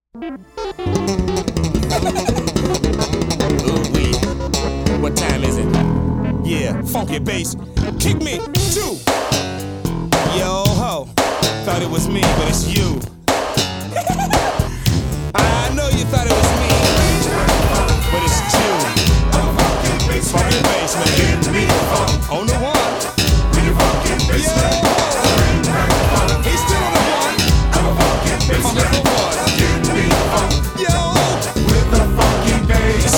Ooh-wee. What time is it? Yeah, funky bass. Kick me, too. Yo ho, thought it was me, but it's you. I know you thought it was me, but it's you. Funky bass, man. On the one. Yeah. He's still on the one. Funky for one. Yo. With the funky bass.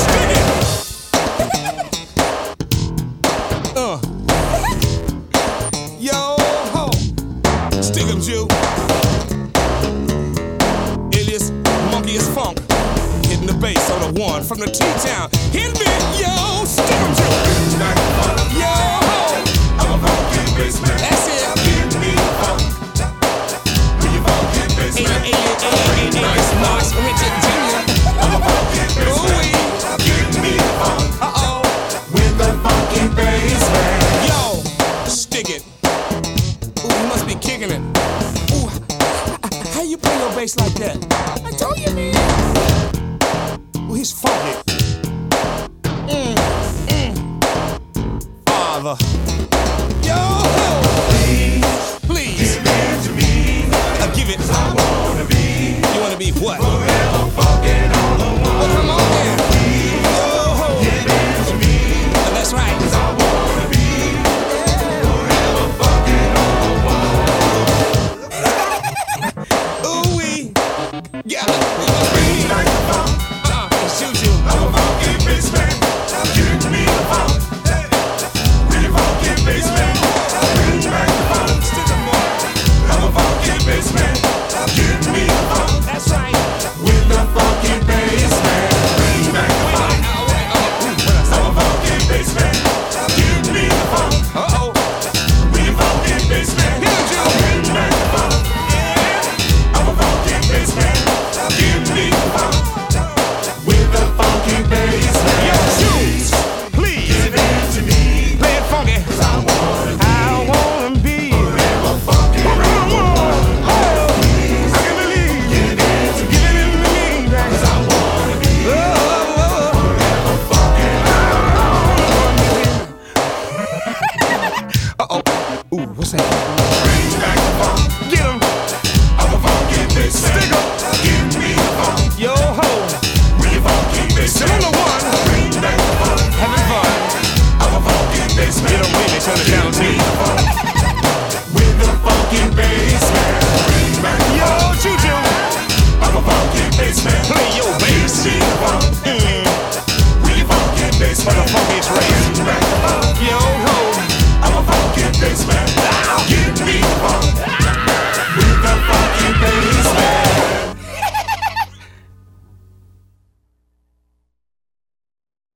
Yo ho. Stick 'em, Jew. Alias Monkey is Funk. Hitting the bass on the one from the T-Town. Hit me, yo. Stick 'em, Jew. Yo ho. I'm a funky bass man. That's it. Give me the funk. With your funky bass man. Alias Mars Richard Jr. I'm a funky bass man. Give me the funk. Uh-oh. With the funky bass man. Yo, stick it. Ooh, you must be kicking it. Ooh, how you play your bass like that? I told you, man. Ooh, he's funky. Father. Yo, please. Give it to me. Give it. I wanna be. You wanna be what? Forever fucking on the one. Well, come on then. Yo, Give it to me. that's right. I wanna be. Forever fucking on the one. Ooh, yeah.